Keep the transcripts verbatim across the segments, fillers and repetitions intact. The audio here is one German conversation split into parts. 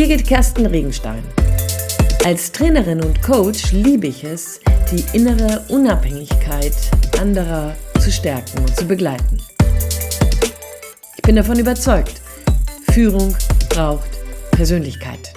Birgit Kersten Regenstein. Als Trainerin und Coach liebe ich es, die innere Unabhängigkeit anderer zu stärken und zu begleiten. Ich bin davon überzeugt, Führung braucht Persönlichkeit.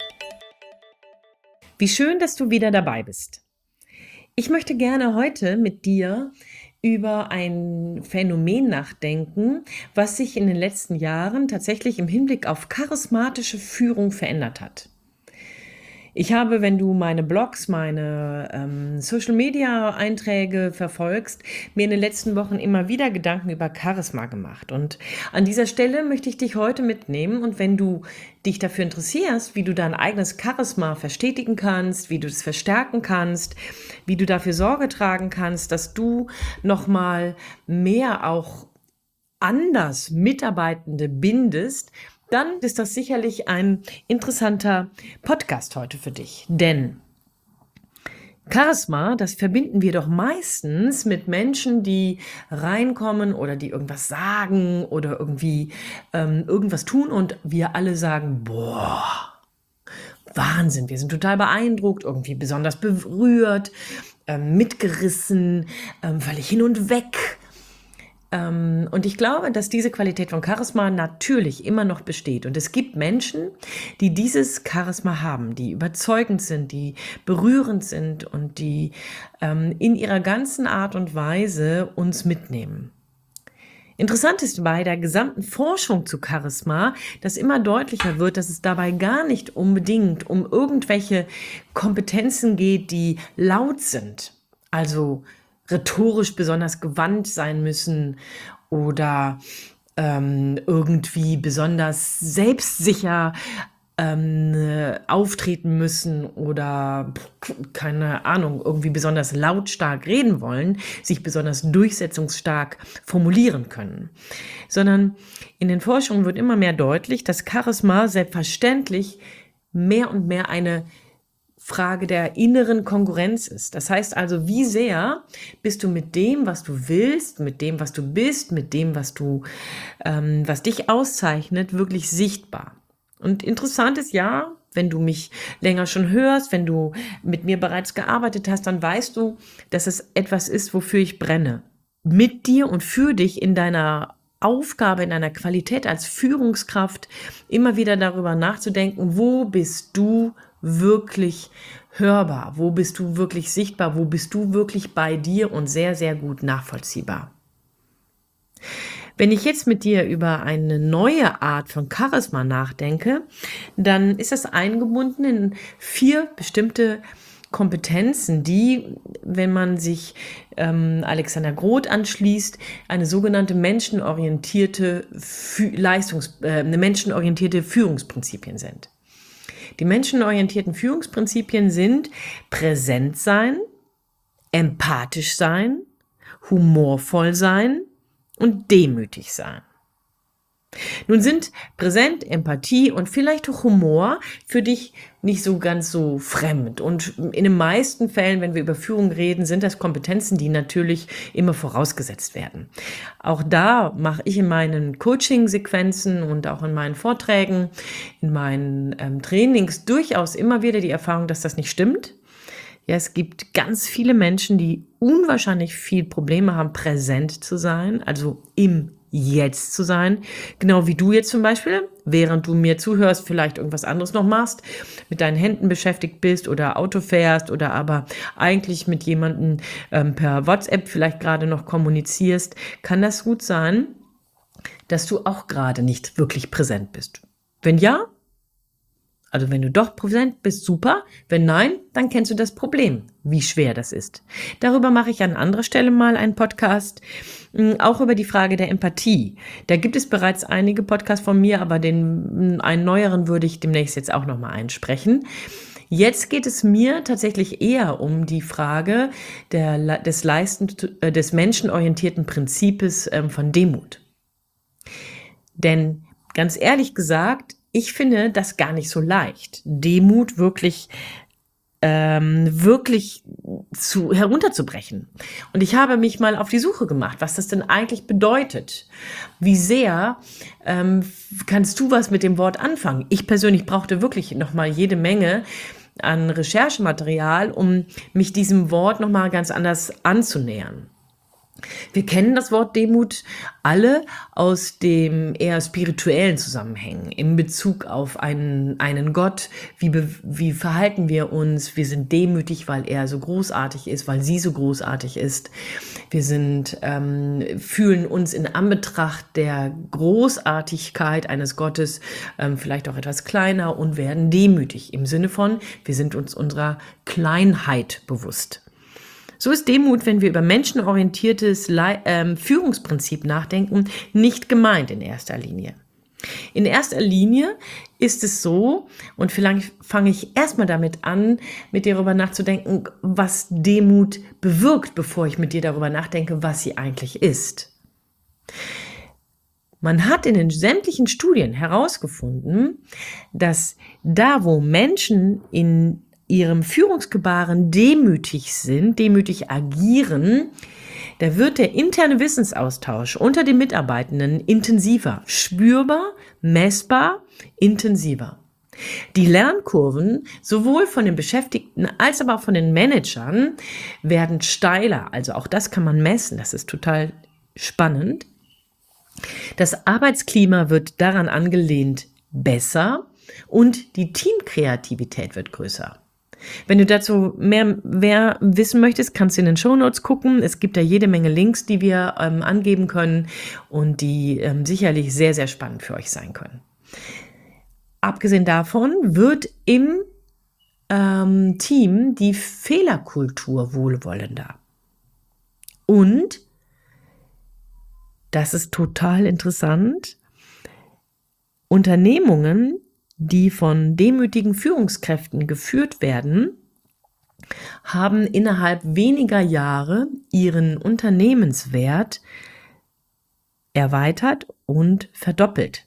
Wie schön, dass du wieder dabei bist. Ich möchte gerne heute mit dir über ein Phänomen nachdenken, was sich in den letzten Jahren tatsächlich im Hinblick auf charismatische Führung verändert hat. Ich habe, wenn du meine Blogs, meine ähm, Social-Media-Einträge verfolgst, mir in den letzten Wochen immer wieder Gedanken über Charisma gemacht. Und an dieser Stelle möchte ich dich heute mitnehmen. Und wenn du dich dafür interessierst, wie du dein eigenes Charisma verstetigen kannst, wie du es verstärken kannst, wie du dafür Sorge tragen kannst, dass du nochmal mehr auch anders Mitarbeitende bindest, dann ist das sicherlich ein interessanter Podcast heute für dich. Denn Charisma, das verbinden wir doch meistens mit Menschen, die reinkommen oder die irgendwas sagen oder irgendwie ähm, irgendwas tun und wir alle sagen, boah, Wahnsinn, wir sind total beeindruckt, irgendwie besonders berührt, ähm, mitgerissen, ähm, völlig hin und weg. Und ich glaube, dass diese Qualität von Charisma natürlich immer noch besteht. Und es gibt Menschen, die dieses Charisma haben, die überzeugend sind, die berührend sind und die ähm, in ihrer ganzen Art und Weise uns mitnehmen. Interessant ist bei der gesamten Forschung zu Charisma, dass immer deutlicher wird, dass es dabei gar nicht unbedingt um irgendwelche Kompetenzen geht, die laut sind. Also rhetorisch besonders gewandt sein müssen oder ähm, irgendwie besonders selbstsicher ähm, auftreten müssen oder keine Ahnung, irgendwie besonders lautstark reden wollen, sich besonders durchsetzungsstark formulieren können. Sondern in den Forschungen wird immer mehr deutlich, dass Charisma selbstverständlich mehr und mehr eine Frage der inneren Kongruenz ist. Das heißt also, wie sehr bist du mit dem, was du willst, mit dem, was du bist, mit dem, was du, ähm, was dich auszeichnet, wirklich sichtbar. Und interessant ist ja, wenn du mich länger schon hörst, wenn du mit mir bereits gearbeitet hast, dann weißt du, dass es etwas ist, wofür ich brenne. Mit dir und für dich in deiner Aufgabe, in deiner Qualität als Führungskraft immer wieder darüber nachzudenken, wo bist du wirklich hörbar, wo bist du wirklich sichtbar, wo bist du wirklich bei dir und sehr, sehr gut nachvollziehbar. Wenn ich jetzt mit dir über eine neue Art von Charisma nachdenke, dann ist das eingebunden in vier bestimmte Kompetenzen, die, wenn man sich ähm, Alexander Groth anschließt, eine sogenannte menschenorientierte Fü- Leistungs- äh, eine menschenorientierte Führungsprinzipien sind. Die menschenorientierten Führungsprinzipien sind präsent sein, empathisch sein, humorvoll sein und demütig sein. Nun sind Präsent, Empathie und vielleicht auch Humor für dich nicht so ganz so fremd. Und in den meisten Fällen, wenn wir über Führung reden, sind das Kompetenzen, die natürlich immer vorausgesetzt werden. Auch da mache ich in meinen Coaching-Sequenzen und auch in meinen Vorträgen, in meinen ähm, Trainings durchaus immer wieder die Erfahrung, dass das nicht stimmt. Ja, es gibt ganz viele Menschen, die unwahrscheinlich viel Probleme haben, präsent zu sein, also im Jetzt zu sein, genau wie du jetzt zum Beispiel, während du mir zuhörst, vielleicht irgendwas anderes noch machst, mit deinen Händen beschäftigt bist oder Auto fährst oder aber eigentlich mit jemandem ähm, per WhatsApp vielleicht gerade noch kommunizierst, kann das gut sein, dass du auch gerade nicht wirklich präsent bist. Wenn ja, also wenn du doch präsent bist, super. Wenn nein, dann kennst du das Problem, wie schwer das ist. Darüber mache ich an anderer Stelle mal einen Podcast, auch über die Frage der Empathie. Da gibt es bereits einige Podcasts von mir, aber den einen neueren würde ich demnächst jetzt auch nochmal einsprechen. Jetzt geht es mir tatsächlich eher um die Frage der, des, Leisten, des menschenorientierten Prinzips von Demut. Denn ganz ehrlich gesagt, ich finde das gar nicht so leicht, Demut wirklich ähm, wirklich zu, herunterzubrechen. Und ich habe mich mal auf die Suche gemacht, was das denn eigentlich bedeutet. Wie sehr ähm, kannst du was mit dem Wort anfangen? Ich persönlich brauchte wirklich nochmal jede Menge an Recherchematerial, um mich diesem Wort nochmal ganz anders anzunähern. Wir kennen das Wort Demut alle aus dem eher spirituellen Zusammenhängen, in Bezug auf einen, einen Gott. Wie, be, wie verhalten wir uns? Wir sind demütig, weil er so großartig ist, weil sie so großartig ist. Wir sind, ähm, fühlen uns in Anbetracht der Großartigkeit eines Gottes ähm, vielleicht auch etwas kleiner und werden demütig im Sinne von, wir sind uns unserer Kleinheit bewusst. So ist Demut, wenn wir über menschenorientiertes Le- ähm, Führungsprinzip nachdenken, nicht gemeint in erster Linie. In erster Linie ist es so, und vielleicht fange ich erstmal damit an, mit dir darüber nachzudenken, was Demut bewirkt, bevor ich mit dir darüber nachdenke, was sie eigentlich ist. Man hat in den sämtlichen Studien herausgefunden, dass da, wo Menschen in ihrem Führungsgebaren demütig sind, demütig agieren, da wird der interne Wissensaustausch unter den Mitarbeitenden intensiver, spürbar, messbar, intensiver. Die Lernkurven sowohl von den Beschäftigten als aber auch von den Managern werden steiler, also auch das kann man messen, das ist total spannend. Das Arbeitsklima wird daran angelehnt besser und die Teamkreativität wird größer. Wenn du dazu mehr, mehr wissen möchtest, kannst du in den Shownotes gucken. Es gibt da jede Menge Links, die wir ähm, angeben können und die ähm, sicherlich sehr, sehr spannend für euch sein können. Abgesehen davon wird im ähm, Team die Fehlerkultur wohlwollender. Und, das ist total interessant, Unternehmungen, die von demütigen Führungskräften geführt werden, haben innerhalb weniger Jahre ihren Unternehmenswert erweitert und verdoppelt.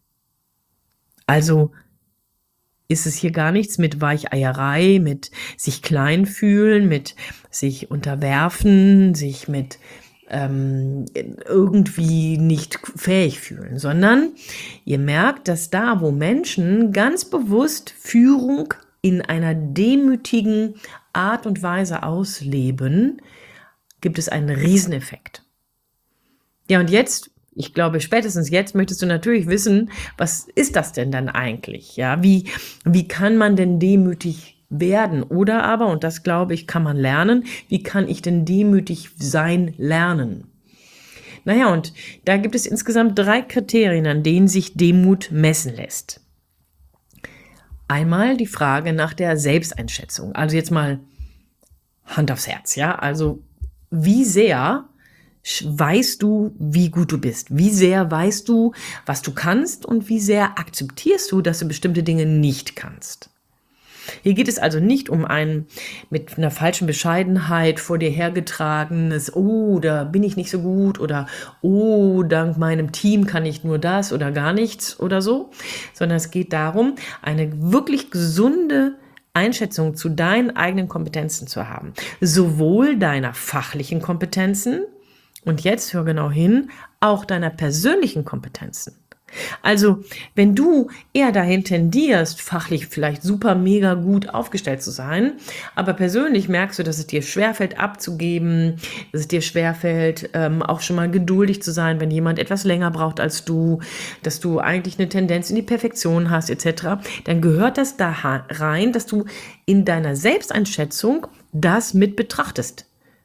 Also ist es hier gar nichts mit Weicheierei, mit sich klein fühlen, mit sich unterwerfen, sich mit ähm, irgendwie nicht fähig fühlen, sondern ihr merkt, dass da, wo Menschen ganz bewusst Führung in einer demütigen Art und Weise ausleben, gibt es einen Rieseneffekt. Ja, und jetzt, ich glaube, spätestens jetzt möchtest du natürlich wissen, was ist das denn dann eigentlich? Ja, wie, wie kann man denn demütig werden? Oder aber, und das glaube ich, kann man lernen, wie kann ich denn demütig sein lernen? Naja, und da gibt es insgesamt drei Kriterien, an denen sich Demut messen lässt. Einmal die Frage nach der Selbsteinschätzung. Also jetzt mal Hand aufs Herz, ja? Also wie sehr weißt du, wie gut du bist? Wie sehr weißt du, was du kannst und wie sehr akzeptierst du, dass du bestimmte Dinge nicht kannst? Hier geht es also nicht um ein mit einer falschen Bescheidenheit vor dir hergetragenes, oh, da bin ich nicht so gut oder oh, dank meinem Team kann ich nur das oder gar nichts oder so, sondern es geht darum, eine wirklich gesunde Einschätzung zu deinen eigenen Kompetenzen zu haben. Sowohl deiner fachlichen Kompetenzen und jetzt hör genau hin, auch deiner persönlichen Kompetenzen. Also, wenn du eher dahin tendierst, fachlich vielleicht super mega gut aufgestellt zu sein, aber persönlich merkst du, dass es dir schwerfällt abzugeben, dass es dir schwerfällt, ähm, auch schon mal geduldig zu sein, wenn jemand etwas länger braucht als du, dass du eigentlich eine Tendenz in die Perfektion hast, et cetera, dann gehört das da rein, dass du in deiner Selbsteinschätzung das mit betrachtest.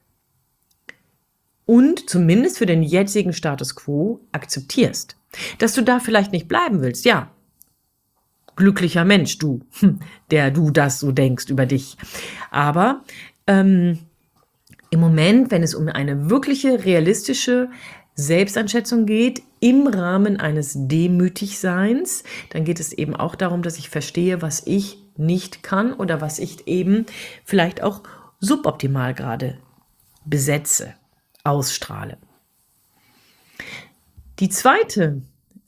Und zumindest für den jetzigen Status quo akzeptierst. Dass du da vielleicht nicht bleiben willst, ja. Glücklicher Mensch, du, der du das so denkst über dich. Aber ähm, im Moment, wenn es um eine wirkliche, realistische Selbsteinschätzung geht, im Rahmen eines Demütigseins, dann geht es eben auch darum, dass ich verstehe, was ich nicht kann oder was ich eben vielleicht auch suboptimal gerade besetze, ausstrahle. Die zweite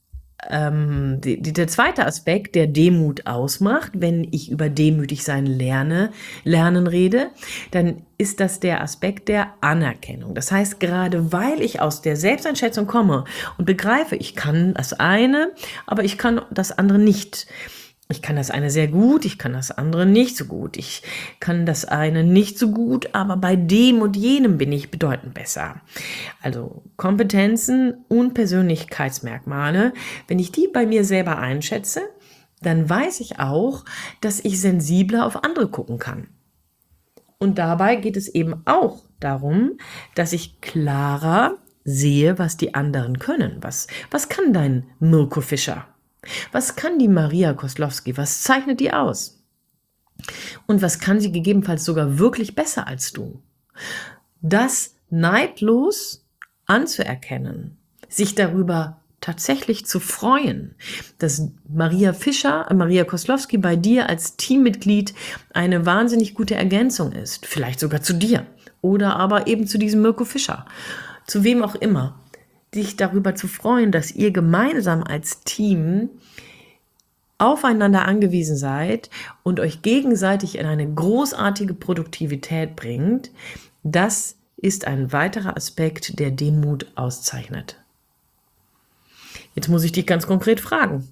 ähm, die, die, der zweite Aspekt, der Demut ausmacht, wenn ich über demütig sein lerne, lernen rede, dann ist das der Aspekt der Anerkennung. Das heißt, gerade weil ich aus der Selbsteinschätzung komme und begreife, ich kann das eine, aber ich kann das andere nicht. Ich kann das eine sehr gut, ich kann das andere nicht so gut. Ich kann das eine nicht so gut, aber bei dem und jenem bin ich bedeutend besser. Also Kompetenzen und Persönlichkeitsmerkmale, wenn ich die bei mir selber einschätze, dann weiß ich auch, dass ich sensibler auf andere gucken kann. Und dabei geht es eben auch darum, dass ich klarer sehe, was die anderen können. Was, was kann dein Mirko Fischer? Was kann die Maria Koslowski? Was zeichnet die aus? Und was kann sie gegebenenfalls sogar wirklich besser als du? Das neidlos anzuerkennen, sich darüber tatsächlich zu freuen, dass Maria Fischer, Maria Koslowski bei dir als Teammitglied eine wahnsinnig gute Ergänzung ist, vielleicht sogar zu dir oder aber eben zu diesem Mirko Fischer, zu wem auch immer. Dich darüber zu freuen, dass ihr gemeinsam als Team aufeinander angewiesen seid und euch gegenseitig in eine großartige Produktivität bringt, das ist ein weiterer Aspekt, der Demut auszeichnet. Jetzt muss ich dich ganz konkret fragen.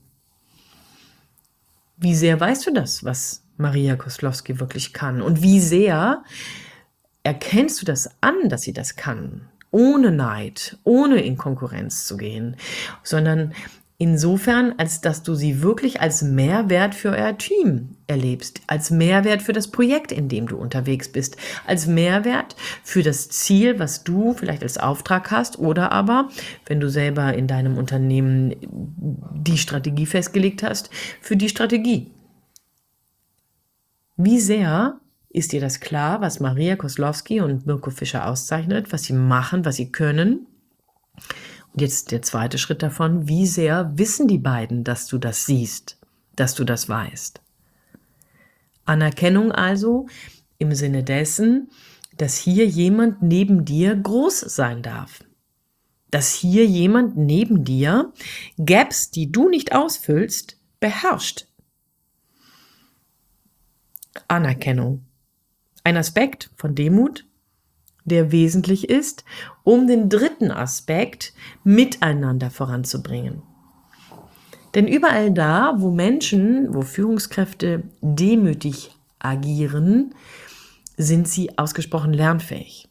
Wie sehr weißt du das, was Maria Koslowski wirklich kann? Und wie sehr erkennst du das an, dass sie das kann? Ohne Neid, ohne in Konkurrenz zu gehen, sondern insofern, als dass du sie wirklich als Mehrwert für euer Team erlebst, als Mehrwert für das Projekt, in dem du unterwegs bist, als Mehrwert für das Ziel, was du vielleicht als Auftrag hast oder aber, wenn du selber in deinem Unternehmen die Strategie festgelegt hast, für die Strategie. Wie sehr ist dir das klar, was Maria Koslowski und Mirko Fischer auszeichnet, was sie machen, was sie können? Und jetzt der zweite Schritt davon, wie sehr wissen die beiden, dass du das siehst, dass du das weißt? Anerkennung also im Sinne dessen, dass hier jemand neben dir groß sein darf. Dass hier jemand neben dir Gaps, die du nicht ausfüllst, beherrscht. Anerkennung. Ein Aspekt von Demut, der wesentlich ist, um den dritten Aspekt miteinander voranzubringen. Denn überall da, wo Menschen, wo Führungskräfte demütig agieren, sind sie ausgesprochen lernfähig.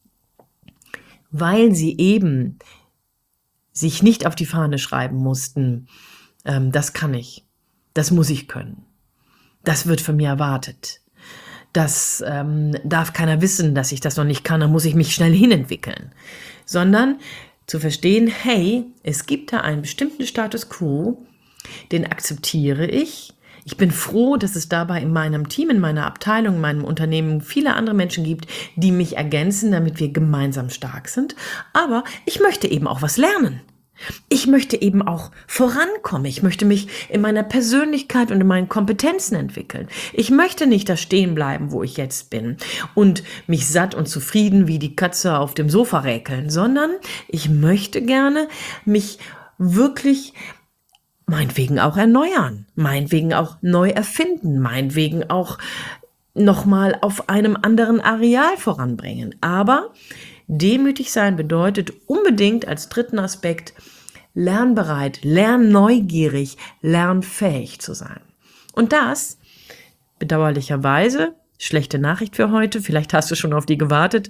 Weil sie eben sich nicht auf die Fahne schreiben mussten, ähm, das kann ich, das muss ich können, das wird von mir erwartet. Das ähm, darf keiner wissen, dass ich das noch nicht kann, dann muss ich mich schnell hinentwickeln. Sondern zu verstehen, hey, es gibt da einen bestimmten Status quo, den akzeptiere ich. Ich bin froh, dass es dabei in meinem Team, in meiner Abteilung, in meinem Unternehmen viele andere Menschen gibt, die mich ergänzen, damit wir gemeinsam stark sind. Aber ich möchte eben auch was lernen. Ich möchte eben auch vorankommen. Ich möchte mich in meiner Persönlichkeit und in meinen Kompetenzen entwickeln. Ich möchte nicht da stehen bleiben, wo ich jetzt bin und mich satt und zufrieden wie die Katze auf dem Sofa räkeln, sondern ich möchte gerne mich wirklich meinetwegen auch erneuern, meinetwegen auch neu erfinden, meinetwegen auch nochmal auf einem anderen Areal voranbringen. Aber demütig sein bedeutet unbedingt als dritten Aspekt lernbereit, lernneugierig, lernfähig zu sein. Und das, bedauerlicherweise, schlechte Nachricht für heute, vielleicht hast du schon auf die gewartet,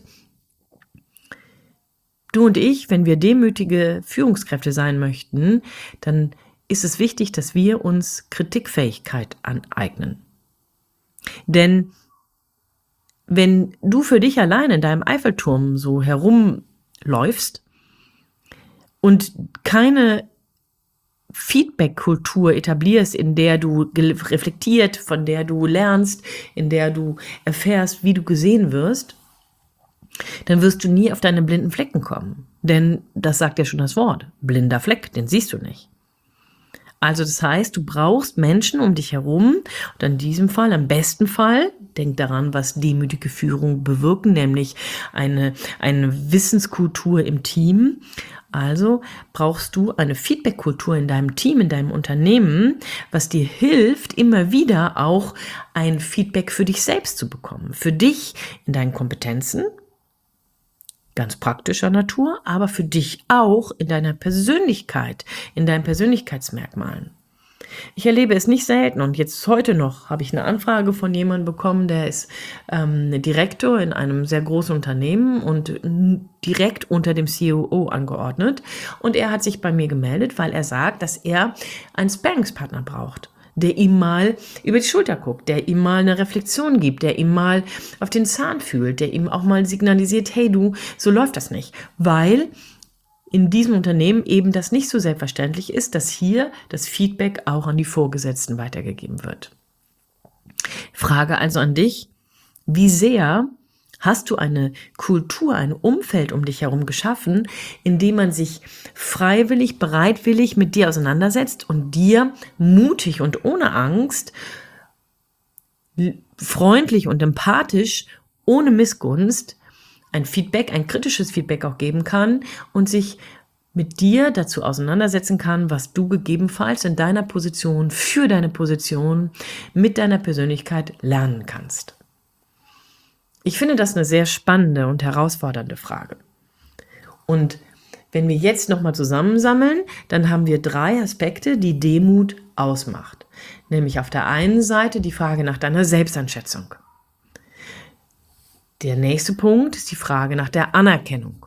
du und ich, wenn wir demütige Führungskräfte sein möchten, dann ist es wichtig, dass wir uns Kritikfähigkeit aneignen. Denn wenn du für dich allein in deinem Eiffelturm so herumläufst und keine Feedback-Kultur etablierst, in der du reflektiert, von der du lernst, in der du erfährst, wie du gesehen wirst, dann wirst du nie auf deine blinden Flecken kommen. Denn das sagt ja schon das Wort, blinder Fleck, den siehst du nicht. Also das heißt, du brauchst Menschen um dich herum und in diesem Fall, im besten Fall, denk daran, was demütige Führung bewirken, nämlich eine, eine Wissenskultur im Team, Also brauchst du eine Feedback-Kultur in deinem Team, in deinem Unternehmen, was dir hilft, immer wieder auch ein Feedback für dich selbst zu bekommen. Für dich in deinen Kompetenzen, ganz praktischer Natur, aber für dich auch in deiner Persönlichkeit, in deinen Persönlichkeitsmerkmalen. Ich erlebe es nicht selten und jetzt heute noch habe ich eine Anfrage von jemandem bekommen, der ist ähm, Direktor in einem sehr großen Unternehmen und n- direkt unter dem C O O angeordnet. Und er hat sich bei mir gemeldet, weil er sagt, dass er einen Sparringspartner braucht, der ihm mal über die Schulter guckt, der ihm mal eine Reflexion gibt, der ihm mal auf den Zahn fühlt, der ihm auch mal signalisiert, hey du, so läuft das nicht, weil in diesem Unternehmen eben das nicht so selbstverständlich ist, dass hier das Feedback auch an die Vorgesetzten weitergegeben wird. Frage also an dich, wie sehr hast du eine Kultur, ein Umfeld um dich herum geschaffen, in dem man sich freiwillig, bereitwillig mit dir auseinandersetzt und dir mutig und ohne Angst, freundlich und empathisch, ohne Missgunst, ein Feedback, ein kritisches Feedback auch geben kann und sich mit dir dazu auseinandersetzen kann, was du gegebenenfalls in deiner Position, für deine Position, mit deiner Persönlichkeit lernen kannst. Ich finde das eine sehr spannende und herausfordernde Frage. Und wenn wir jetzt nochmal zusammensammeln, dann haben wir drei Aspekte, die Demut ausmacht. Nämlich auf der einen Seite die Frage nach deiner Selbsteinschätzung. Der nächste Punkt ist die Frage nach der Anerkennung.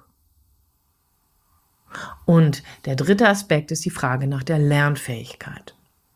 Und der dritte Aspekt ist die Frage nach der Lernfähigkeit.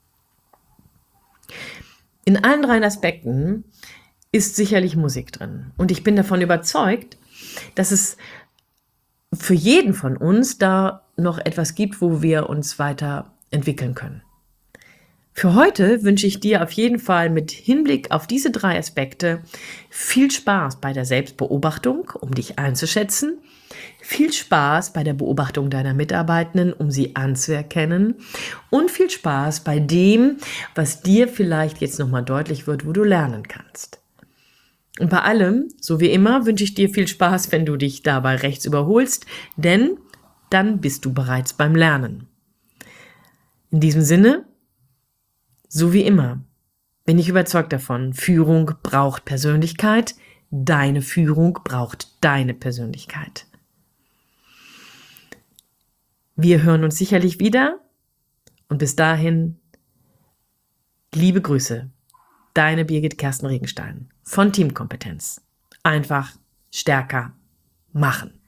In allen drei Aspekten ist sicherlich Musik drin. Und ich bin davon überzeugt, dass es für jeden von uns da noch etwas gibt, wo wir uns weiterentwickeln können. Für heute wünsche ich dir auf jeden Fall mit Hinblick auf diese drei Aspekte viel Spaß bei der Selbstbeobachtung, um dich einzuschätzen, viel Spaß bei der Beobachtung deiner Mitarbeitenden, um sie anzuerkennen und viel Spaß bei dem, was dir vielleicht jetzt nochmal deutlich wird, wo du lernen kannst. Und bei allem, so wie immer, wünsche ich dir viel Spaß, wenn du dich dabei rechts überholst, denn dann bist du bereits beim Lernen. In diesem Sinne, so wie immer, bin ich überzeugt davon, Führung braucht Persönlichkeit, deine Führung braucht deine Persönlichkeit. Wir hören uns sicherlich wieder und bis dahin, liebe Grüße, deine Birgit Kersten Regenstein von Teamkompetenz. Einfach stärker machen.